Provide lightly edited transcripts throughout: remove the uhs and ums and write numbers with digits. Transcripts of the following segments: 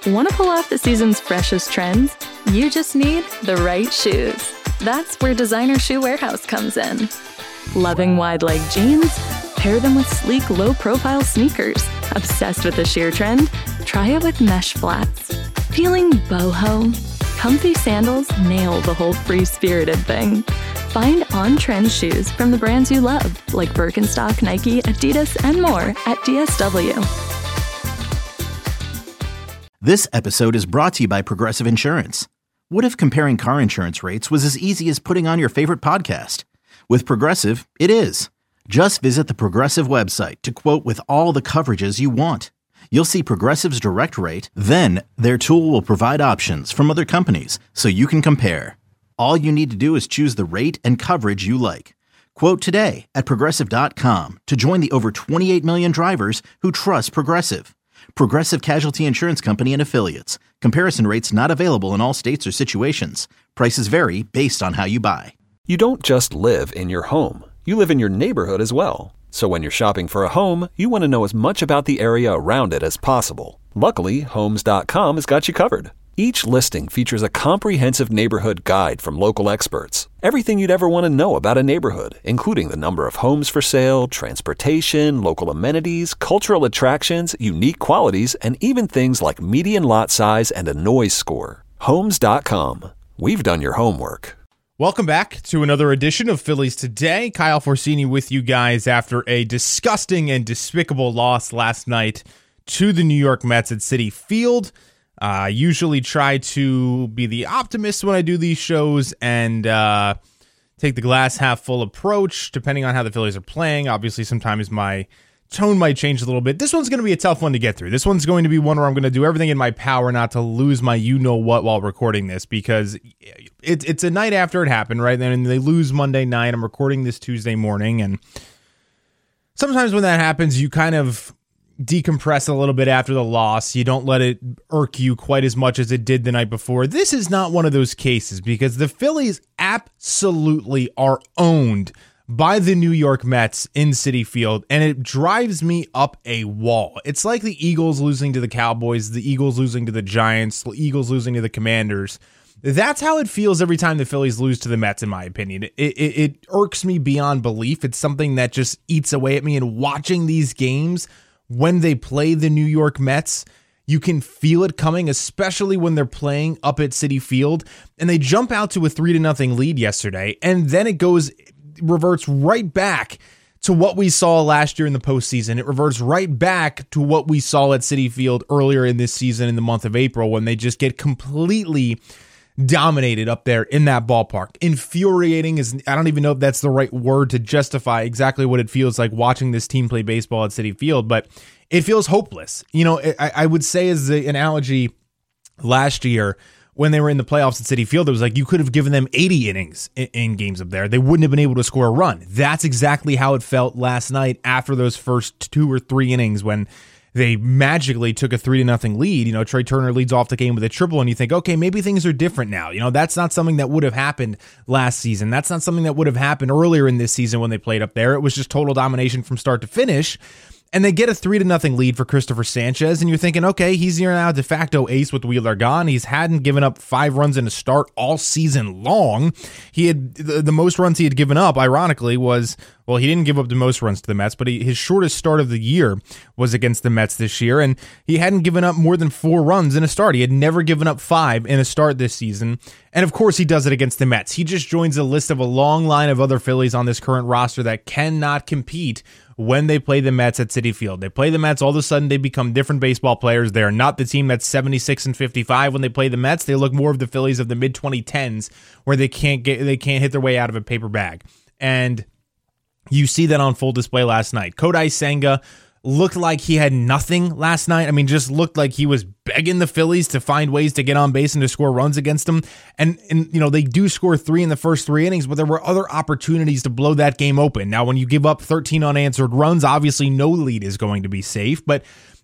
Want to pull off the season's freshest trends? You just need the right shoes. That's where Designer Shoe Warehouse comes in. Loving wide-leg jeans? Pair them with sleek, low-profile sneakers. Obsessed with the sheer trend? Try it with mesh flats. Feeling boho? Comfy sandals nail the whole free-spirited thing. Find on-trend shoes from the brands you love, like Birkenstock, Nike, Adidas, and more at DSW. This episode is brought to you by Progressive Insurance. What if comparing car insurance rates was as easy as putting on your favorite podcast? With Progressive, it is. Just visit the Progressive website to quote with all the coverages you want. You'll see Progressive's direct rate, then their tool will provide options from other companies so you can compare. All you need to do is choose the rate and coverage you like. Quote today at Progressive.com to join the over 28 million drivers who trust Progressive. Progressive Casualty Insurance Company and Affiliates. Comparison rates not available in all states or situations. Prices vary based on how you buy. You don't just live in your home. You live in your neighborhood as well. So when you're shopping for a home, you want to know as much about the area around it as possible. Luckily, Homes.com has got you covered. Each listing features a comprehensive neighborhood guide from local experts. Everything you'd ever want to know about a neighborhood, including the number of homes for sale, transportation, local amenities, cultural attractions, unique qualities, and even things like median lot size and a noise score. Homes.com. We've done your homework. Welcome back to another edition of Phillies Today. Kyle Forsini with you guys after a disgusting and despicable loss last night to the New York Mets at Citi Field. I usually try to be the optimist when I do these shows and take the glass half full approach, depending on how the Phillies are playing. Obviously, sometimes my tone might change a little bit. This one's going to be a tough one to get through. This one's going to be one where I'm going to do everything in my power not to lose my you-know-what while recording this, because it's a night after it happened, right? And they lose Monday night. I'm recording this Tuesday morning, and sometimes when that happens, you kind of decompress a little bit after the loss. You don't let it irk you quite as much as it did the night before. This is not one of those cases because the Phillies absolutely are owned by the New York Mets in Citi Field, and it drives me up a wall. It's like the Eagles losing to the Cowboys, the Eagles losing to the Giants, the Eagles losing to the Commanders. That's how it feels every time the Phillies lose to the Mets, in my opinion. It irks me beyond belief. It's something that just eats away at me, and watching these games when they play the New York Mets, you can feel it coming, especially when they're playing up at Citi Field. And they jump out to a 3-0 lead yesterday, and then it reverts right back to what we saw last year in the postseason. It reverts right back to what we saw at Citi Field earlier in this season in the month of April, when they just get completely dominated up there in that ballpark. Infuriating is, I don't even know if that's the right word to justify exactly what it feels like watching this team play baseball at Citi Field, but it feels hopeless. You know, I would say as the analogy last year when they were in the playoffs at Citi Field, it was like you could have given them 80 innings in games up there. They wouldn't have been able to score a run. That's exactly how it felt last night after those first 2 or 3 innings when they magically took a 3-0 lead. You know, Trey Turner leads off the game with a triple, and you think, okay, maybe things are different now. You know, that's not something that would have happened last season. That's not something that would have happened earlier in this season when they played up there. It was just total domination from start to finish. And they get a 3-0 lead for Christopher Sanchez, and you're thinking, okay, he's now de facto ace with Wheeler gone. He hadn't given up 5 runs in a start all season long. He had the most runs he had given up, ironically, was, well, he didn't give up the most runs to the Mets, but his shortest start of the year was against the Mets this year, and he hadn't given up more than 4 runs in a start. He had never given up 5 in a start this season, and of course he does it against the Mets. He just joins a list of a long line of other Phillies on this current roster that cannot compete when they play the Mets at Citi Field. They play the Mets, all of a sudden they become different baseball players. They are not the team that's 76-55 when they play the Mets. They look more of the Phillies of the mid-2010s where they can't hit their way out of a paper bag. And you see that on full display last night. Kodai Senga looked like he had nothing last night. I mean, just looked like he was begging the Phillies to find ways to get on base and to score runs against them. And you know, they do score 3 in the first 3 innings, but there were other opportunities to blow that game open. Now, when you give up 13 unanswered runs, obviously no lead is going to be safe, but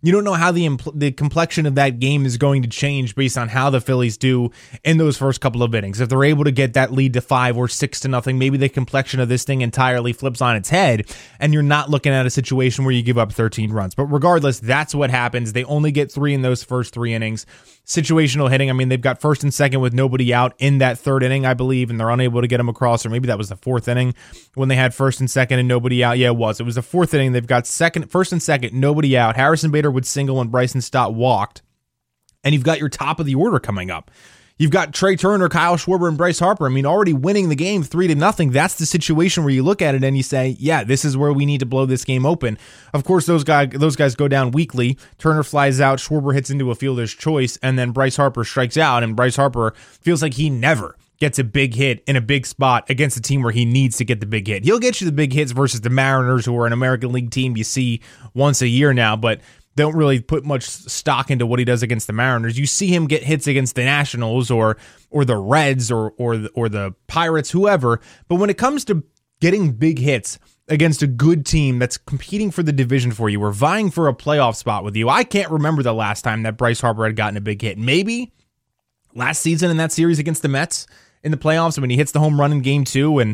You don't know how the complexion of that game is going to change based on how the Phillies do in those first couple of innings. If they're able to get that lead to 5 or 6-0, maybe the complexion of this thing entirely flips on its head, and you're not looking at a situation where you give up 13 runs. But regardless, that's what happens. They only get 3 in those first 3 innings. Situational hitting, I mean, they've got first and second with nobody out in that third inning, I believe, and they're unable to get them across, or maybe that was the fourth inning when they had first and second and nobody out. Yeah, it was the fourth inning. They've got first and second, nobody out. Harrison Bader would single and Bryson Stott walked, and you've got your top of the order coming up. You've got Trey Turner, Kyle Schwarber, and Bryce Harper. I mean, already winning the game 3-0. That's the situation where you look at it and you say, yeah, this is where we need to blow this game open. Of course, those guys go down weakly. Turner flies out, Schwarber hits into a fielder's choice, and then Bryce Harper strikes out, and Bryce Harper feels like he never gets a big hit in a big spot against a team where he needs to get the big hit. He'll get you the big hits versus the Mariners, who are an American League team you see once a year now, but don't really put much stock into what he does against the Mariners. You see him get hits against the Nationals or the Reds or the Pirates, whoever. But when it comes to getting big hits against a good team that's competing for the division for you or vying for a playoff spot with you, I can't remember the last time that Bryce Harper had gotten a big hit. Maybe last season in that series against the Mets in the playoffs when he hits the home run in Game 2 and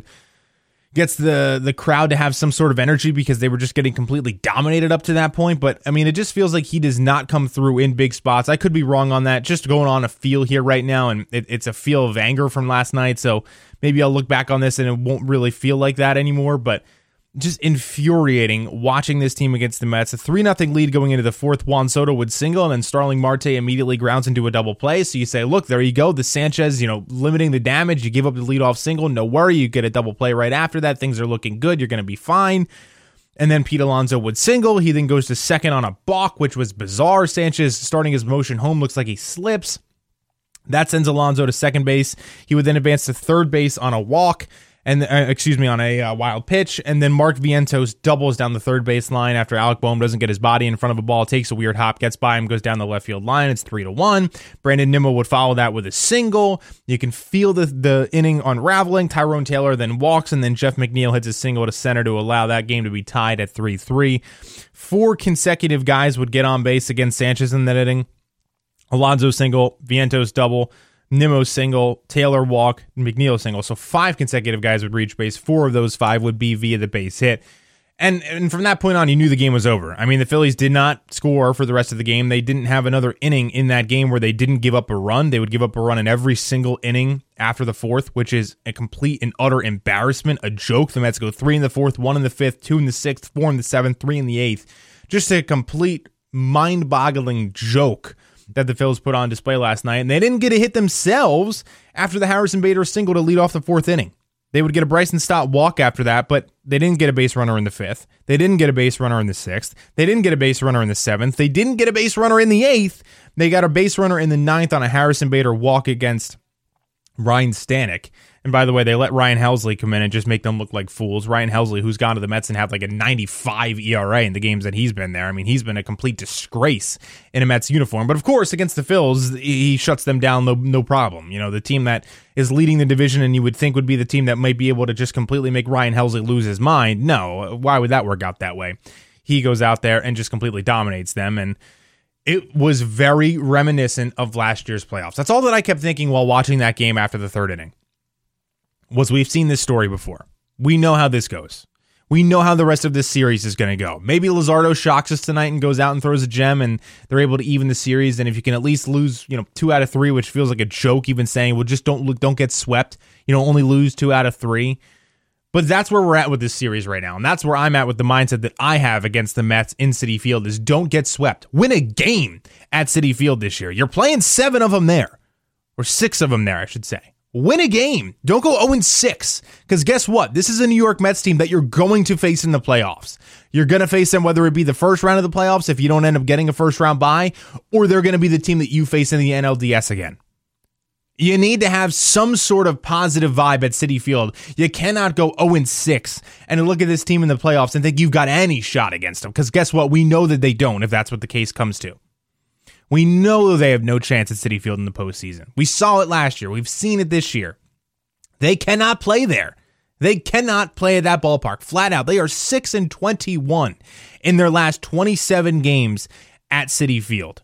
gets the crowd to have some sort of energy because they were just getting completely dominated up to that point. But, I mean, it just feels like he does not come through in big spots. I could be wrong on that. Just going on a feel here right now, and it's a feel of anger from last night, so maybe I'll look back on this and it won't really feel like that anymore. But just infuriating watching this team against the Mets. A 3-0 lead going into the fourth. Juan Soto would single, and then Starling Marte immediately grounds into a double play. So you say, look, there you go. The Sanchez, limiting the damage. You give up the leadoff single. No worry. You get a double play right after that. Things are looking good. You're going to be fine. And then Pete Alonso would single. He then goes to second on a balk, which was bizarre. Sanchez starting his motion home looks like he slips. That sends Alonso to second base. He would then advance to third base on a walk. And on a wild pitch, and then Mark Vientos doubles down the third base line after Alec Boehm doesn't get his body in front of a ball, takes a weird hop, gets by him, goes down the left field line. It's 3-1. Brandon Nimmo would follow that with a single. You can feel the inning unraveling. Tyrone Taylor then walks, and then Jeff McNeil hits a single to center to allow that game to be tied at 3-3. 4 consecutive guys would get on base against Sanchez in that inning. Alonso single, Vientos double, Nimmo single, Taylor walk, McNeil single. So 5 consecutive guys would reach base. 4 of those 5 would be via the base hit. And from that point on, you knew the game was over. I mean, the Phillies did not score for the rest of the game. They didn't have another inning in that game where they didn't give up a run. They would give up a run in every single inning after the fourth, which is a complete and utter embarrassment, a joke. The Mets go 3 in the fourth, 1 in the fifth, 2 in the sixth, 4 in the seventh, 3 in the eighth. Just a complete mind-boggling joke that the Phils put on display last night, and they didn't get a hit themselves after the Harrison Bader single to lead off the fourth inning. They would get a Bryson Stott walk after that, but they didn't get a base runner in the fifth. They didn't get a base runner in the sixth. They didn't get a base runner in the seventh. They didn't get a base runner in the eighth. They got a base runner in the ninth on a Harrison Bader walk against Ryan Stanek. And by the way, they let Ryan Helsley come in and just make them look like fools. Ryan Helsley, who's gone to the Mets and had like a 95 ERA in the games that he's been there. I mean, he's been a complete disgrace in a Mets uniform. But of course, against the Phils, he shuts them down no problem. The team that is leading the division and you would think would be the team that might be able to just completely make Ryan Helsley lose his mind. No, why would that work out that way? He goes out there and just completely dominates them. And it was very reminiscent of last year's playoffs. That's all that I kept thinking while watching that game after the third inning. Was we've seen this story before. We know how this goes. We know how the rest of this series is going to go. Maybe Luzardo shocks us tonight and goes out and throws a gem and they're able to even the series. And if you can at least lose, 2 out of 3, which feels like a joke, even saying, well, just don't get swept. Only lose 2 out of 3. But that's where we're at with this series right now. And that's where I'm at with the mindset that I have against the Mets in Citi Field is don't get swept. Win a game at Citi Field this year. You're playing 7 of them there, or 6 of them there, I should say. Win a game. Don't go 0-6. Because guess what? This is a New York Mets team that you're going to face in the playoffs. You're going to face them whether it be the first round of the playoffs if you don't end up getting a first round bye, or they're going to be the team that you face in the NLDS again. You need to have some sort of positive vibe at Citi Field. You cannot go 0-6 and look at this team in the playoffs and think you've got any shot against them. Because guess what? We know that they don't, if that's what the case comes to. We know they have no chance at Citi Field in the postseason. We saw it last year. We've seen it this year. They cannot play there. They cannot play at that ballpark. Flat out. They are 6-21 in their last 27 games at Citi Field.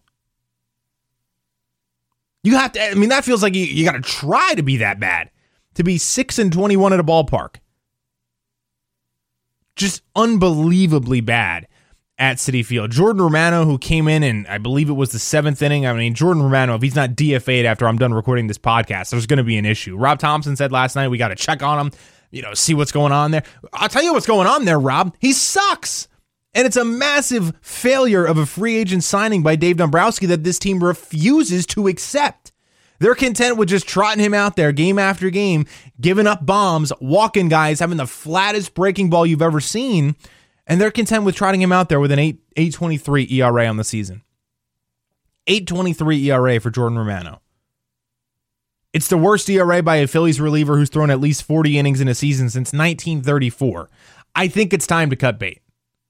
You have to, that feels like you got to try to be that bad. To be 6-21 at a ballpark. Just unbelievably bad at Citi Field. Jordan Romano, who came in and I believe it was the 7th inning. Jordan Romano, if he's not DFA'd after I'm done recording this podcast, there's going to be an issue. Rob Thompson said last night, we got to check on him, see what's going on there. I'll tell you what's going on there, Rob. He sucks. And it's a massive failure of a free agent signing by Dave Dombrowski that this team refuses to accept. They're content with just trotting him out there game after game, giving up bombs, walking guys, having the flattest breaking ball you've ever seen, and they're content with trotting him out there with an 8.23 ERA on the season. 8.23 ERA for Jordan Romano. It's the worst ERA by a Phillies reliever who's thrown at least 40 innings in a season since 1934. I think it's time to cut bait.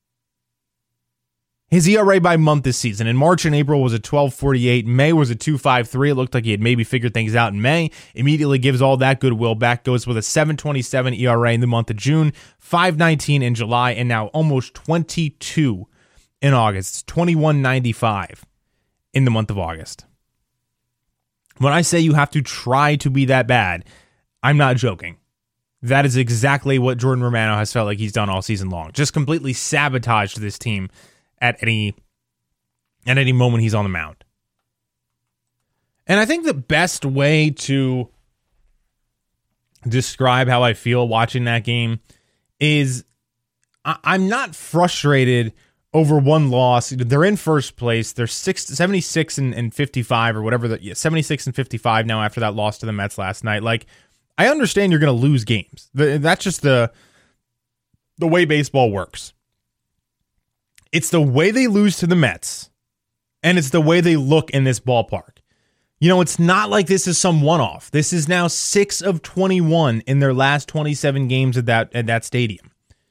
His ERA by month this season, in March and April, was a 12.48. May was a 2.53. It looked like he had maybe figured things out in May. Immediately gives all that goodwill back, goes with a 7.27 ERA in the month of June, 5.19 in July, and now almost 22 in August. It's 21.95 in the month of August. When I say you have to try to be that bad, I'm not joking. That is exactly what Jordan Romano has felt like he's done all season long. Just completely sabotaged this team at any moment he's on the mound. And I think the best way to describe how I feel watching that game is I'm not frustrated over one loss. They're in first place. They're 76 and 55 or whatever. 76 and 55 now after that loss to the Mets last night. Like, I understand you're going to lose games. That's just the way baseball works. It's the way they lose to the Mets, and it's the way they look in this ballpark. It's not like this is some one-off. This is now 6 of 21 in their last 27 games at that stadium.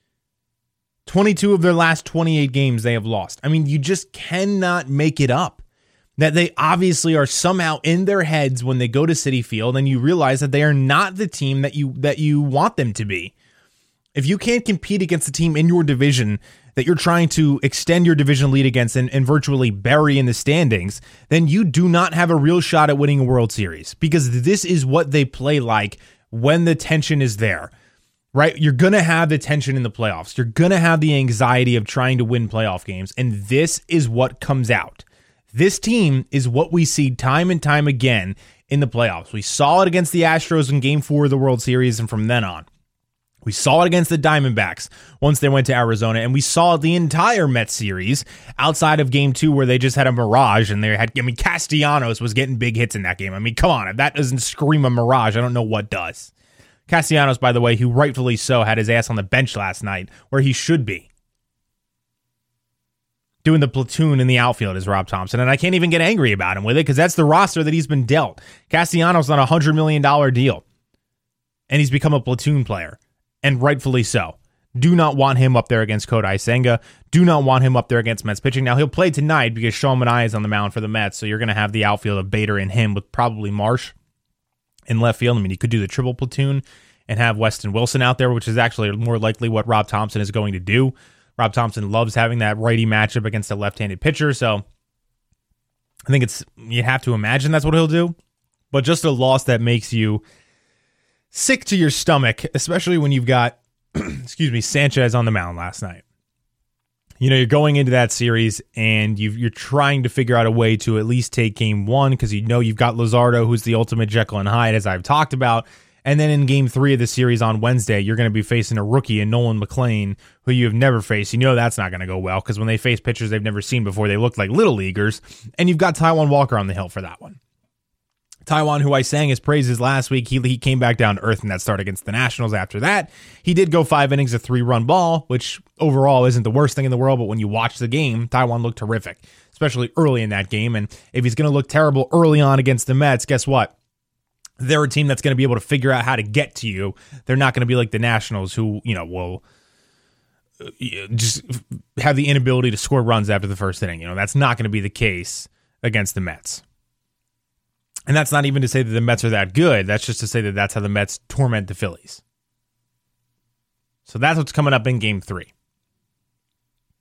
22 of their last 28 games they have lost. You just cannot make it up. That they obviously are somehow in their heads when they go to Citi Field, and you realize that they are not the team that you want them to be. If you can't compete against the team in your division that you're trying to extend your division lead against and virtually bury in the standings, then you do not have a real shot at winning a World Series, because this is what they play like when the tension is there, right? You're going to have the tension in the playoffs. You're going to have the anxiety of trying to win playoff games, and this is what comes out. This team is what we see time and time again in the playoffs. We saw it against the Astros in Game 4 of the World Series, and from then on. We saw it against the Diamondbacks once they went to Arizona, and we saw the entire Mets series outside of Game 2 where they just had a mirage, and they had, Castellanos was getting big hits in that game. Come on, if that doesn't scream a mirage, I don't know what does. Castellanos, by the way, who rightfully so had his ass on the bench last night, where he should be. Doing the platoon in the outfield is Rob Thompson, and I can't even get angry about him with it because that's the roster that he's been dealt. Castellanos on a $100 million deal, and he's become a platoon player. And rightfully so. Do not want him up there against Kodai Senga. Do not want him up there against Mets pitching. Now, he'll play tonight because Sean Manaea is on the mound for the Mets, so you're going to have the outfield of Bader and him with probably Marsh in left field. You could do the triple platoon and have Weston Wilson out there, which is actually more likely what Rob Thompson is going to do. Rob Thompson loves having that righty matchup against a left-handed pitcher, so I think you have to imagine that's what he'll do. But just a loss that makes you sick to your stomach, especially when you've got, Sanchez on the mound last night. You're going into that series and you're trying to figure out a way to at least take Game 1 because you've got Luzardo, who's the ultimate Jekyll and Hyde, as I've talked about. And then in Game 3 of the series on Wednesday, you're going to be facing a rookie in Nolan McLean, who you have never faced. That's not going to go well because when they face pitchers they've never seen before, they look like little leaguers. And you've got Taijuan Walker on the hill for that one. Taijuan, who I sang his praises last week, he came back down to earth in that start against the Nationals after that. He did go 5 innings, a 3-run ball, which overall isn't the worst thing in the world, but when you watch the game, Taijuan looked terrific, especially early in that game. And if he's going to look terrible early on against the Mets, guess what? They're a team that's going to be able to figure out how to get to you. They're not going to be like the Nationals who, will just have the inability to score runs after the first inning. That's not going to be the case against the Mets. And that's not even to say that the Mets are that good. That's just to say that that's how the Mets torment the Phillies. So that's what's coming up in Game 3.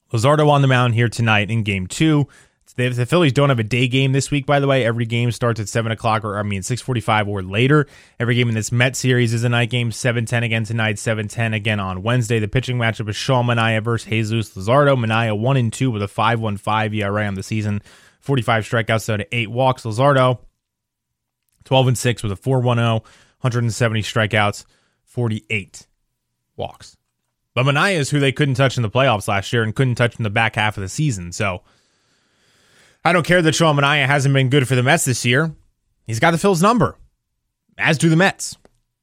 Luzardo on the mound here tonight in Game 2. The Phillies don't have a day game this week, by the way. Every game starts at 7 o'clock, 6:45 or later. Every game in this Mets series is a night game. 7:10 again tonight, 7:10 again on Wednesday. The pitching matchup is Sean Manaea versus Jesus Luzardo. Manaea 1-2 with a 5.15 ERA on the season. 45 strikeouts out of 8 walks. Luzardo 12-6 with a 4.10, 170 strikeouts, 48 walks. But Manaea is who they couldn't touch in the playoffs last year and couldn't touch in the back half of the season. So I don't care that Sean Manaea hasn't been good for the Mets this year. He's got the Phil's number, as do the Mets.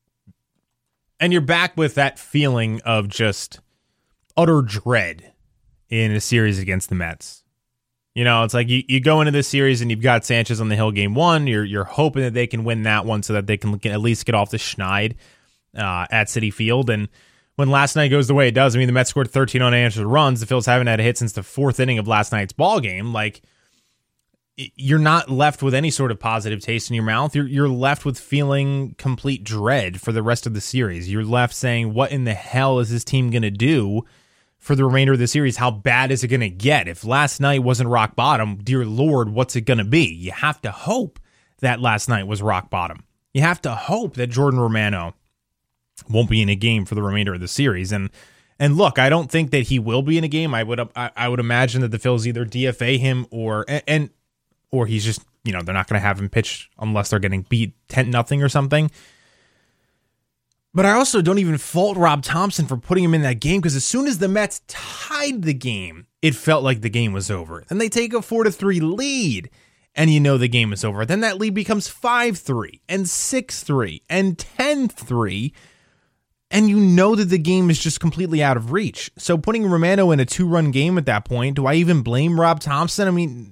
And you're back with that feeling of just utter dread in a series against the Mets. You know, it's like you go into this series and you've got Sanchez on the hill game 1. You're hoping that they can win that one so that they can at least get off the schneid at Citi Field. And when last night goes the way it does, I mean, the Mets scored 13 unanswered runs. The Phils haven't had a hit since the 4th inning of last night's ball game. Like, you're not left with any sort of positive taste in your mouth. You're left with feeling complete dread for the rest of the series. You're left saying, what in the hell is this team going to do for the remainder of the series? How bad is it going to get? If last night wasn't rock bottom, dear Lord, what's it going to be? You have to hope that last night was rock bottom. You have to hope that Jordan Romano won't be in a game for the remainder of the series. And look, I don't think that he will be in a game. I would imagine that the Phils either DFA him or he's just, they're not going to have him pitch unless they're getting beat 10-0 or something. But I also don't even fault Rob Thompson for putting him in that game, because as soon as the Mets tied the game, it felt like the game was over. Then they take a 4-3 lead, and the game is over. Then that lead becomes 5-3 and 6-3 and 10-3, and that the game is just completely out of reach. So putting Romano in a 2-run game at that point, do I even blame Rob Thompson? I mean,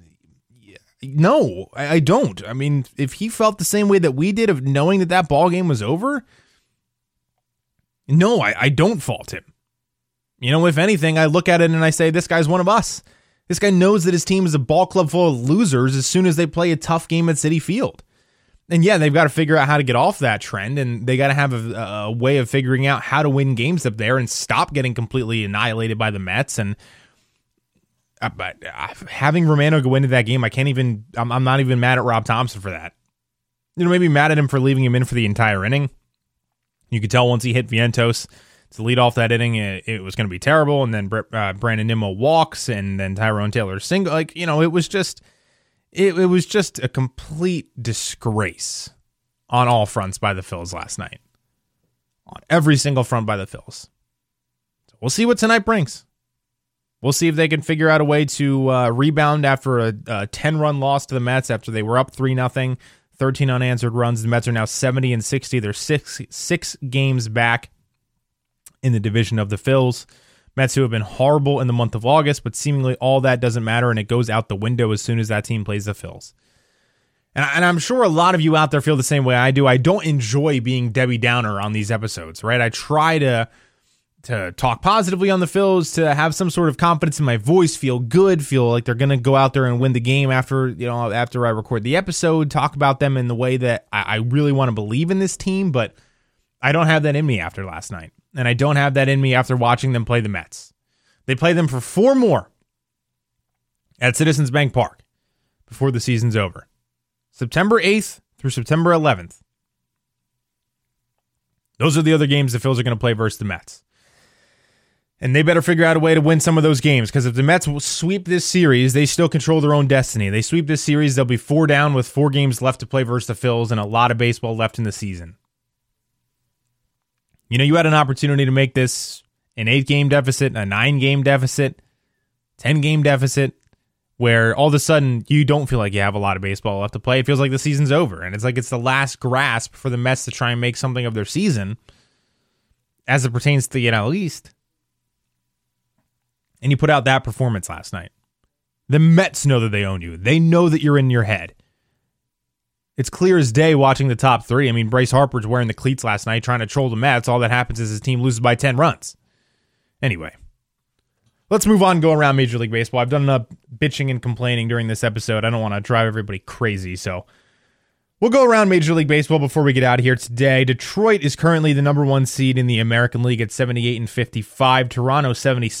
no, I don't. I mean, if he felt the same way that we did of knowing that ball game was over, no, I don't fault him. If anything, I look at it and I say, this guy's one of us. This guy knows that his team is a ball club full of losers as soon as they play a tough game at Citi Field. And yeah, they've got to figure out how to get off that trend, and they got to have a way of figuring out how to win games up there and stop getting completely annihilated by the Mets. And but having Romano go into that game, I'm not even mad at Rob Thompson for that. Maybe mad at him for leaving him in for the entire inning. You could tell once he hit Vientos to lead off that inning, it was going to be terrible. And then Brandon Nimmo walks, and then Tyrone Taylor single. It was just a complete disgrace on all fronts by the Phils last night. On every single front by the Phils. So we'll see what tonight brings. We'll see if they can figure out a way to rebound after a 10-run loss to the Mets after they were up 3-0, 13 unanswered runs. The Mets are now 70-60. They're six games back in the division of the Phils. Mets who have been horrible in the month of August, but seemingly all that doesn't matter, and it goes out the window as soon as that team plays the Phils. And I'm sure a lot of you out there feel the same way I do. I don't enjoy being Debbie Downer on these episodes, right? I try to talk positively on the Phils, to have some sort of confidence in my voice, feel good, feel like they're going to go out there and win the game after I record the episode, talk about them in the way that I really want to believe in this team, but I don't have that in me after last night. And I don't have that in me after watching them play the Mets. They play them for 4 more at Citizens Bank Park before the season's over. September 8th through September 11th. Those are the other games the Phils are going to play versus the Mets. And they better figure out a way to win some of those games, because if the Mets will sweep this series, they still control their own destiny. They sweep this series, they'll be 4 down with 4 games left to play versus the Phils and a lot of baseball left in the season. You had an opportunity to make this an 8-game deficit, a 9-game deficit, 10-game deficit, where all of a sudden you don't feel like you have a lot of baseball left to play. It feels like the season's over, and it's like it's the last grasp for the Mets to try and make something of their season as it pertains to the NL East. And you put out that performance last night. The Mets know that they own you. They know that you're in your head. It's clear as day watching the top 3. I mean, Bryce Harper's wearing the cleats last night trying to troll the Mets. All that happens is his team loses by 10 runs. Anyway, let's move on and go around Major League Baseball. I've done enough bitching and complaining during this episode. I don't want to drive everybody crazy, so We'll go around Major League Baseball before we get out of here today. Detroit is currently the number 1 seed in the American League at 78-55. Toronto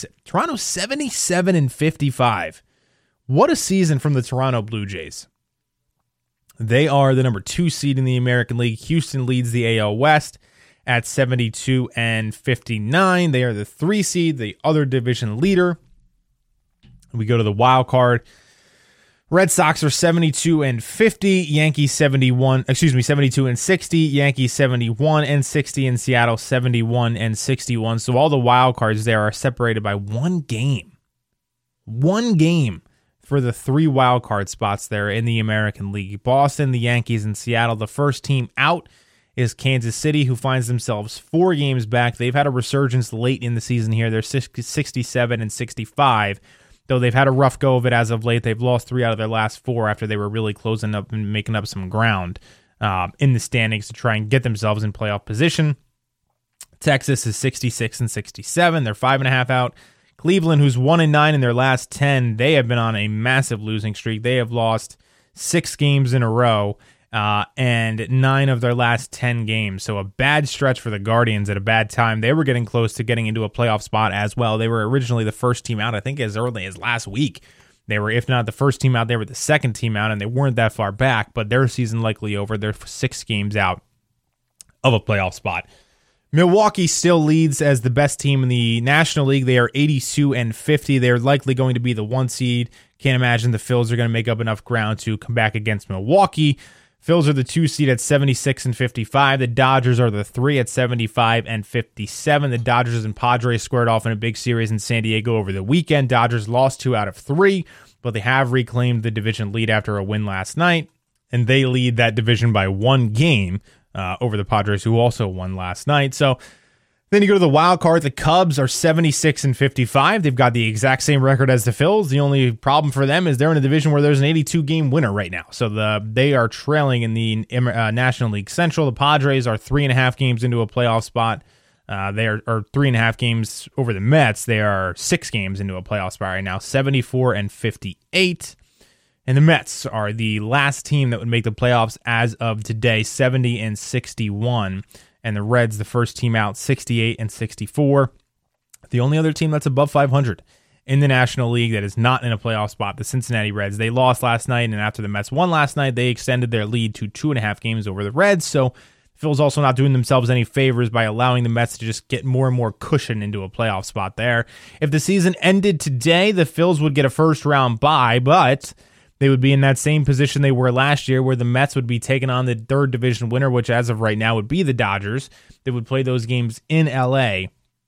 77-55. What a season from the Toronto Blue Jays. They are the number 2 seed in the American League. Houston leads the AL West at 72-59. They are the 3 seed, the other division leader. We go to the wild card. Red Sox are 72-50, Yankees 72-60, Yankees 71-60, and Seattle 71-61. So all the wild cards there are separated by 1 game. 1 game for the 3 wild card spots there in the American League. Boston, the Yankees, and Seattle. The first team out is Kansas City, who finds themselves 4 games back. They've had a resurgence late in the season here. They're 67-65. Though they've had a rough go of it as of late. They've lost 3 out of their last 4 after they were really closing up and making up some ground in the standings to try and get themselves in playoff position. Texas is 66-67. They're 5.5 out. Cleveland, who's 1-9 in their last 10, they have been on a massive losing streak. They have lost 6 games in a row and 9 of their last 10 games. So a bad stretch for the Guardians at a bad time. They were getting close to getting into a playoff spot as well. They were originally the first team out, I think as early as last week. They were, if not the first team out, they were the second team out, and they weren't that far back, but their season likely over. They're 6 games out of a playoff spot. Milwaukee still leads as the best team in the National League. They are 82-50. They're likely going to be the 1 seed. Can't imagine the Phils are going to make up enough ground to come back against Milwaukee. Phils are the 2 seed at 76-55. The Dodgers are the 3 at 75-57. The Dodgers and Padres squared off in a big series in San Diego over the weekend. Dodgers lost 2 out of 3, but they have reclaimed the division lead after a win last night, and they lead that division by 1 game over the Padres, who also won last night. So then you go to the wild card. The Cubs are 76-55. They've got the exact same record as the Phils. The only problem for them is they're in a division where there's an 82-game winner right now. So they are trailing in the National League Central. The Padres are 3.5 games into a playoff spot. They are 3.5 games over the Mets. They are 6 games into a playoff spot right now, 74-58. And the Mets are the last team that would make the playoffs as of today, 70-61. And the Reds, the first team out, 68-64. The only other team that's above 500 in the National League that is not in a playoff spot, the Cincinnati Reds. They lost last night, and after the Mets won last night, they extended their lead to 2.5 games over the Reds. So Phil's also not doing themselves any favors by allowing the Mets to just get more and more cushion into a playoff spot there. If the season ended today, the Phils would get a first-round bye, but they would be in that same position they were last year, where the Mets would be taking on the third division winner, which as of right now would be the Dodgers. They would play those games in LA.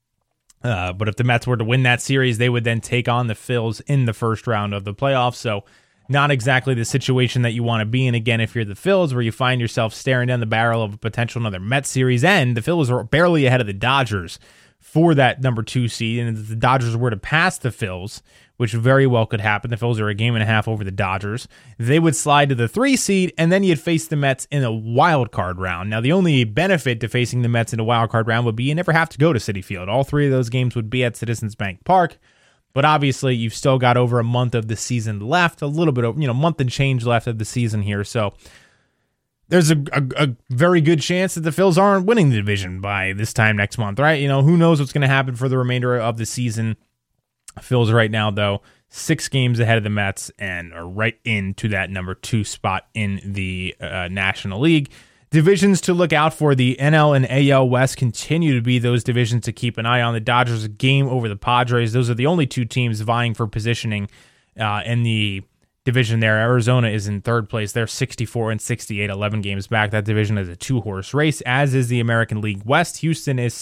But if the Mets were to win that series, they would then take on the Phils in the first round of the playoffs. So not exactly the situation that you want to be in again if you're the Phils, where you find yourself staring down the barrel of a potential another Mets series. And the Phils are barely ahead of the Dodgers for that number 2 seed. And if the Dodgers were to pass the Phils, which very well could happen, the Phils are a 1.5 games over the Dodgers, they would slide to the 3 seed, and then you'd face the Mets in a wild card round. Now, the only benefit to facing the Mets in a wild card round would be you never have to go to Citi Field. All 3 of those games would be at Citizens Bank Park, but obviously you've still got over a month of the season left, a little bit of, month and change left of the season here, so there's a very good chance that the Phils aren't winning the division by this time next month, right? Who knows what's going to happen for the remainder of the season. Phils right now, though, 6 games ahead of the Mets and are right into that number 2 spot in the National League. Divisions to look out for: the NL and AL West continue to be those divisions to keep an eye on. The Dodgers a game over the Padres. Those are the only 2 teams vying for positioning in the division there. Arizona is in third place. They're 64-68, 11 games back. That division is a 2-horse race, as is the American League West. Houston is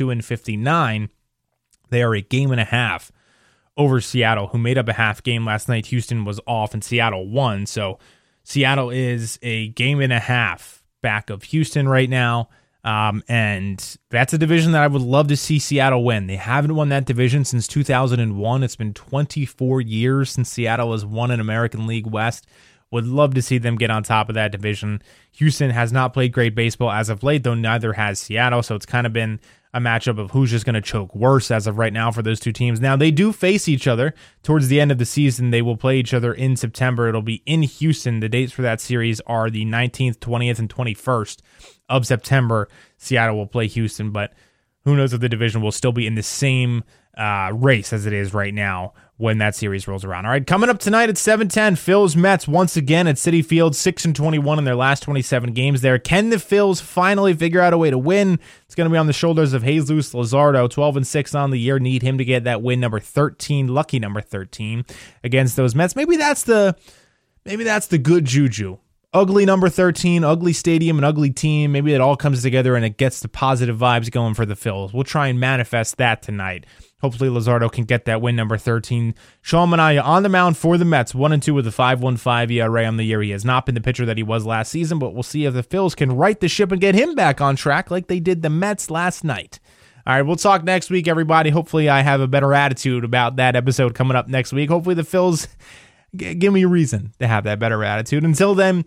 72-59. They are a 1.5 games over Seattle, who made up a half game last night. Houston was off and Seattle won. So Seattle is a 1.5 games back of Houston right now. And that's a division that I would love to see Seattle win. They haven't won that division since 2001. It's been 24 years since Seattle has won an American League West. Would love to see them get on top of that division. Houston has not played great baseball as of late, though neither has Seattle, so it's kind of been a matchup of who's just going to choke worse as of right now for those two teams. Now, they do face each other towards the end of the season. They will play each other in September. It'll be in Houston. The dates for that series are the 19th, 20th, and 21st of September. Seattle will play Houston, but who knows if the division will still be in the same race as it is right now when that series rolls around. All right, coming up tonight at 7:10, Phils Mets once again at Citi Field, 6-21 in their last 27 games there. Can the Phils finally figure out a way to win? It's going to be on the shoulders of Jesus Luzardo, 12-6 on the year. Need him to get that win number 13, lucky number 13 against those Mets. Maybe that's the good juju. Ugly number 13, ugly stadium, an ugly team. Maybe it all comes together and it gets the positive vibes going for the Phils. We'll try and manifest that tonight. Hopefully Luzardo can get that win number 13. Sean Manaea on the mound for the Mets, 1-2 with a 5.15 ERA on the year. He has not been the pitcher that he was last season, but we'll see if the Phils can right the ship and get him back on track like they did the Mets last night. All right, we'll talk next week, everybody. Hopefully I have a better attitude about that episode coming up next week. Hopefully the Phils give me a reason to have that better attitude. Until then,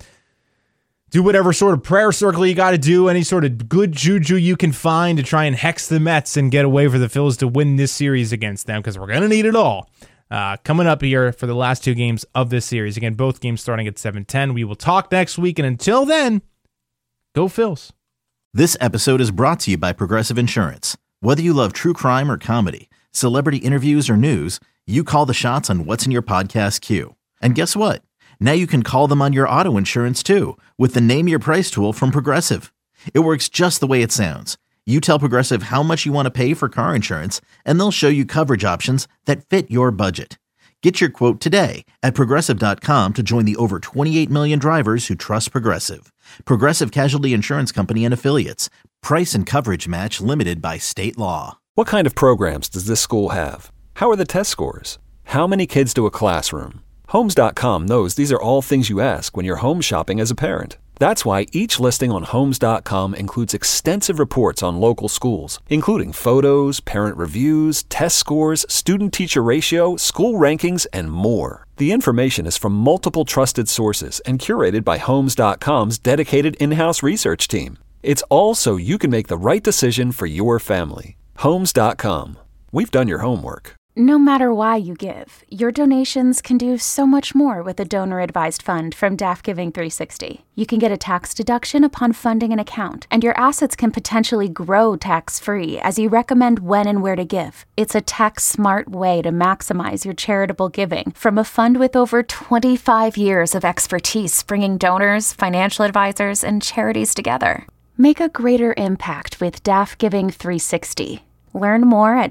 do whatever sort of prayer circle you got to do, any sort of good juju you can find to try and hex the Mets and get a way for the Phils to win this series against them, because we're going to need it all. Coming up here for the last two games of this series. Again, both games starting at 7:10. We will talk next week, and until then, go Phils. This episode is brought to you by Progressive Insurance. Whether you love true crime or comedy, celebrity interviews or news, you call the shots on what's in your podcast queue. And guess what? Now you can call them on your auto insurance too with the Name Your Price tool from Progressive. It works just the way it sounds. You tell Progressive how much you want to pay for car insurance, and they'll show you coverage options that fit your budget. Get your quote today at Progressive.com to join the over 28 million drivers who trust Progressive. Progressive Casualty Insurance Company and Affiliates. Price and coverage match limited by state law. What kind of programs does this school have? How are the test scores? How many kids do a classroom? Homes.com knows these are all things you ask when you're home shopping as a parent. That's why each listing on Homes.com includes extensive reports on local schools, including photos, parent reviews, test scores, student-teacher ratio, school rankings, and more. The information is from multiple trusted sources and curated by Homes.com's dedicated in-house research team. It's all so you can make the right decision for your family. Homes.com. We've done your homework. No matter why you give, your donations can do so much more with a donor-advised fund from Daft Giving 360. You can get a tax deduction upon funding an account, and your assets can potentially grow tax-free as you recommend when and where to give. It's a tax-smart way to maximize your charitable giving from a fund with over 25 years of expertise bringing donors, financial advisors, and charities together. Make a greater impact with Daft Giving 360. Learn more at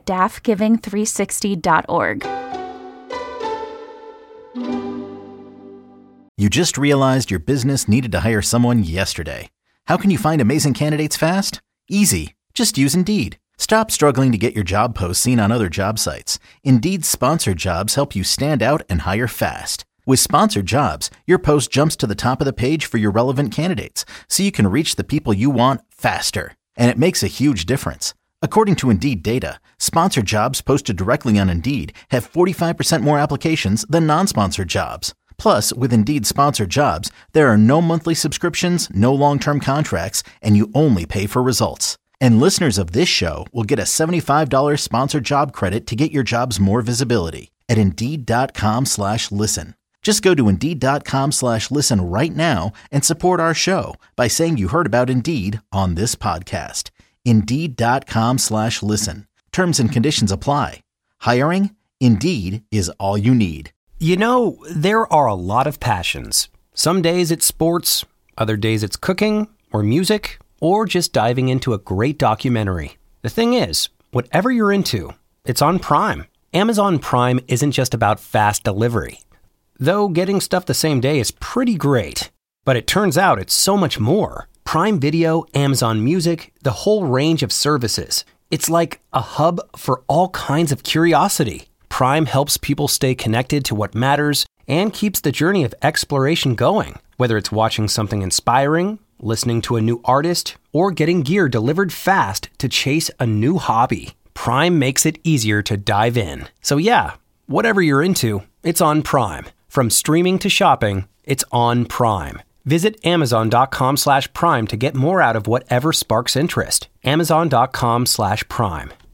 daftgiving360.org. You just realized your business needed to hire someone yesterday. How can you find amazing candidates fast? Easy. Just use Indeed. Stop struggling to get your job posts seen on other job sites. Indeed's sponsored jobs help you stand out and hire fast. With sponsored jobs, your post jumps to the top of the page for your relevant candidates, so you can reach the people you want faster. And it makes a huge difference. According to Indeed data, sponsored jobs posted directly on Indeed have 45% more applications than non-sponsored jobs. Plus, with Indeed sponsored jobs, there are no monthly subscriptions, no long-term contracts, and you only pay for results. And listeners of this show will get a $75 sponsored job credit to get your jobs more visibility at Indeed.com/listen. Just go to Indeed.com/listen right now and support our show by saying you heard about Indeed on this podcast. Indeed.com/listen. Terms and conditions apply. Hiring? Indeed is all you need. You know, there are a lot of passions. Some days it's sports, other days it's cooking or music, or just diving into a great documentary. The thing is, whatever you're into, it's on Prime. Amazon Prime isn't just about fast delivery. Though getting stuff the same day is pretty great. But it turns out it's so much more. Prime Video, Amazon Music, the whole range of services. It's like a hub for all kinds of curiosity. Prime helps people stay connected to what matters and keeps the journey of exploration going. Whether it's watching something inspiring, listening to a new artist, or getting gear delivered fast to chase a new hobby, Prime makes it easier to dive in. So yeah, whatever you're into, it's on Prime. From streaming to shopping, it's on Prime. Visit Amazon.com/Prime to get more out of whatever sparks interest. Amazon.com/Prime.